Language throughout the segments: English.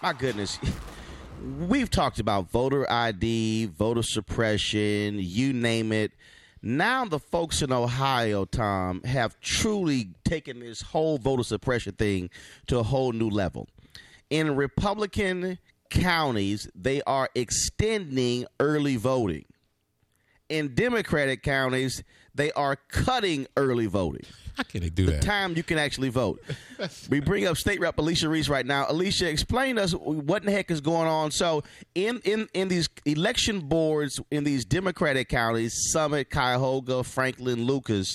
My goodness. We've talked about voter ID, voter suppression, you name it. Now the folks in Ohio, Tom, have truly taken this whole voter suppression thing to a whole new level. In Republican counties, they are extending early voting. In Democratic counties, they are cutting early voting. How can they do the that? time you can actually vote. We bring up State Rep Alicia Reese right now. Alicia, explain to us what in the heck is going on. So in these election boards in these Democratic counties, Summit, Cuyahoga, Franklin, Lucas,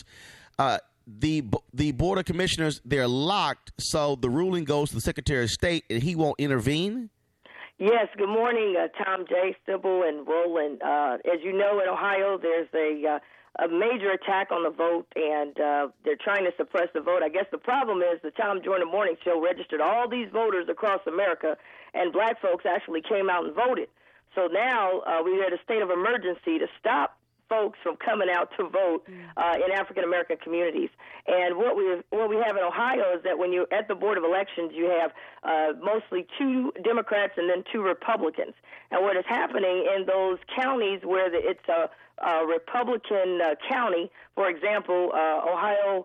the Board of Commissioners, they're locked. So the ruling goes to the Secretary of State and he won't intervene? Yes, good morning, Tom, Jay, Sybil, and Roland. As you know, in Ohio, there's a major attack on the vote, and they're trying to suppress the vote. I guess the problem is the Tom Jordan Morning Show registered all these voters across America, and black folks actually came out and voted. So now we're at a state of emergency to stop folks from coming out to vote in African-American communities. And what we have in Ohio is that when you're at the Board of Elections, you have mostly 2 Democrats and then 2 Republicans. And what is happening in those counties where it's a Republican county, for example, Ohio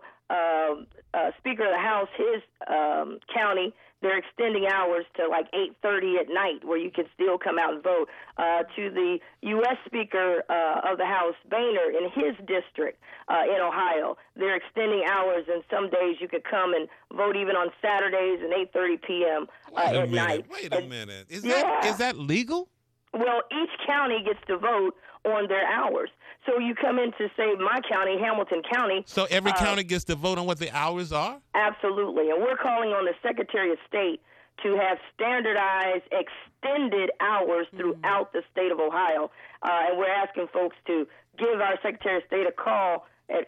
Speaker of the House, his county, they're extending hours to like 8:30 at night where you can still come out and vote. To the U.S. Speaker of the House, Boehner, in his district in Ohio, they're extending hours, and some days you could come and vote even on Saturdays at 8:30 p.m. at night. Wait a minute. Is that legal? Well, each county gets to vote on their hours. So you come into, say, my county, Hamilton County. So every county gets to vote on what the hours are? Absolutely. And we're calling on the Secretary of State to have standardized, extended hours throughout the state of Ohio. And we're asking folks to give our Secretary of State a call at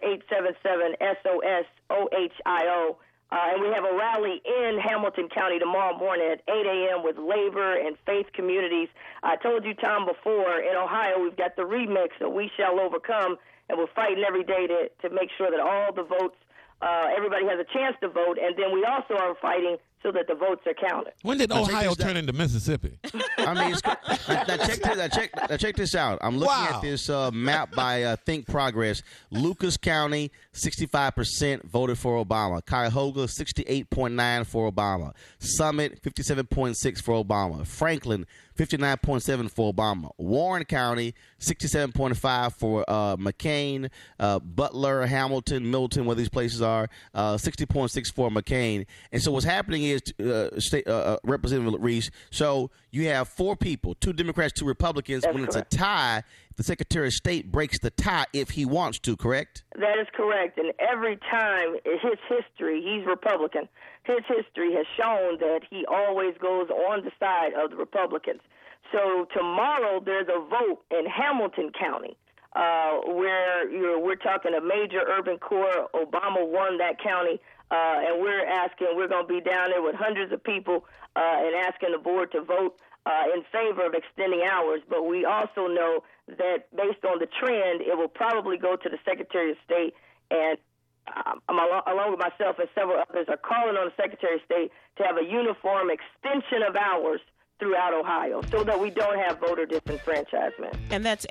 877-SOS-OHIO. And we have a rally in Hamilton County tomorrow morning at 8 a.m. with labor and faith communities. I told you, Tom, before, in Ohio, we've got the remix of We Shall Overcome, and we're fighting every day to make sure that all the votes, everybody has a chance to vote, and then we also are fighting so that the votes are counted. When did Ohio turn into Mississippi? I mean, check this out. I'm looking at this map by Think Progress. Lucas County, 65% voted for Obama. Cuyahoga, 68.9% for Obama. Summit, 57.6% for Obama. Franklin, 59.7% for Obama. Warren County, 67.5% for McCain. Butler, Hamilton, Milton, where these places are, 60.6% for McCain. And so what's happening is, Representative Reese, so you have 4 people, 2 Democrats, 2 Republicans. That's when correct. It's a tie, the Secretary of State breaks the tie if he wants to, correct? That is correct. And every time in his history, he's Republican, his history has shown that he always goes on the side of the Republicans. So tomorrow there's a vote in Hamilton County where we're talking a major urban core. Obama won that county. And we're going to be down there with hundreds of people and asking the board to vote in favor of extending hours. But we also know that based on the trend, it will probably go to the Secretary of State. And along with myself and several others, are calling on the Secretary of State to have a uniform extension of hours throughout Ohio so that we don't have voter disenfranchisement. And that's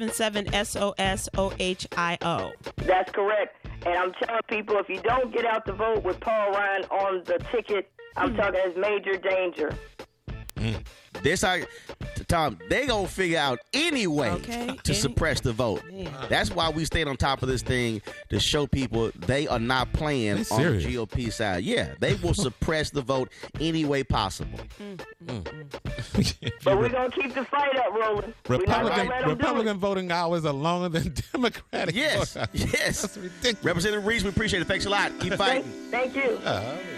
877-SOS-OHIO. That's correct. And I'm telling people, if you don't get out to vote with Paul Ryan on the ticket, I'm talking as major danger. Tom, they gonna figure out any way to suppress the vote. Man. That's why we stayed on top of this thing to show people they are not playing on the GOP side. Yeah, they will suppress the vote any way possible. But we're gonna keep the fight up, rolling. Republican voting hours are longer than Democratic. Yes, voting hours. yes. That's ridiculous. Representative Reese, we appreciate it. Thanks a lot. Keep fighting. Thank you.